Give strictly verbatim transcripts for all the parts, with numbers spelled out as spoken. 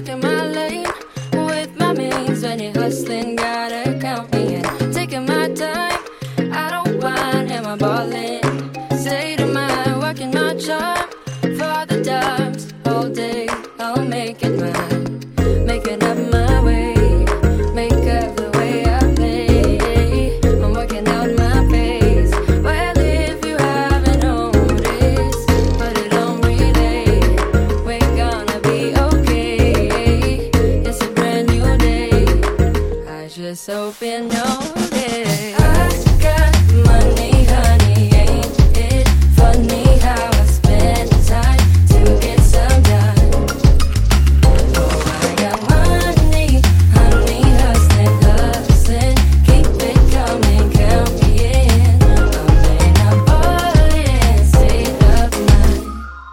walking my lane with my means. When you're hustling, gotta count me in. Taking my time, I don't whine, am I ballin'? State of mind, working my charm for the times all day. I'll make it mine, making up my way, make up the way I play. I'm working out my pace. Well, if you haven't noticed, put it on relay. We're gonna be okay. It's a brand new day. I just hope you know this. I got money, honey, ain't it funny how I spend time to get some done? Oh, I got money, honey, hustling, hustling, keep it coming, count me in. I'm in a ballin', state of mind,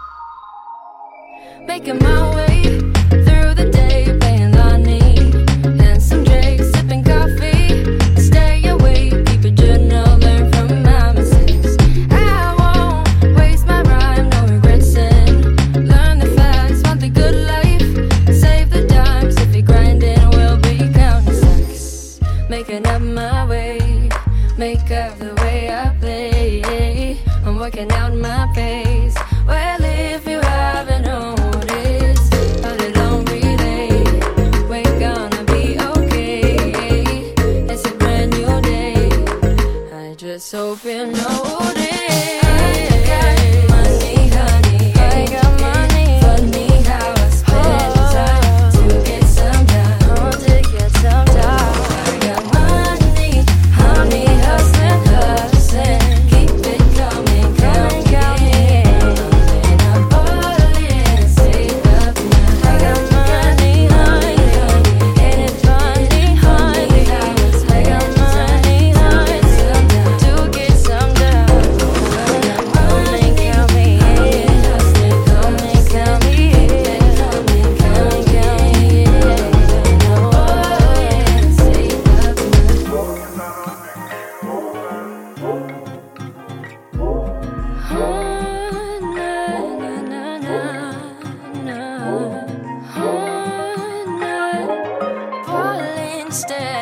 making my way through the day, playing Lonnie and some Drake, sipping coffee, stay awake, keep a journal, learn from my mistakes. I won't waste my rhyme, no regressing. Learn the facts, want the good life, save the dimes. If you're grinding, we'll be counting stacks, making up my way, make up the way I play. I'm working out my pace. Well, if you haven't noticed, put it on relay. We're gonna be okay. It's a brand new day. I just hope you notice. I got money, honey. I got money. Funny how I spend time to get some done. To get some done. I got money, honey, hustling, hustling, keep it coming, count me in. I'm in a ballin', state of mind. I got money, honey, honey, ain't it funny, honey, how I spend money, honey, to get some done. Come and count me in, come and count me in, come and count me in. I'm in a ballin', state of mind. Falling, stay.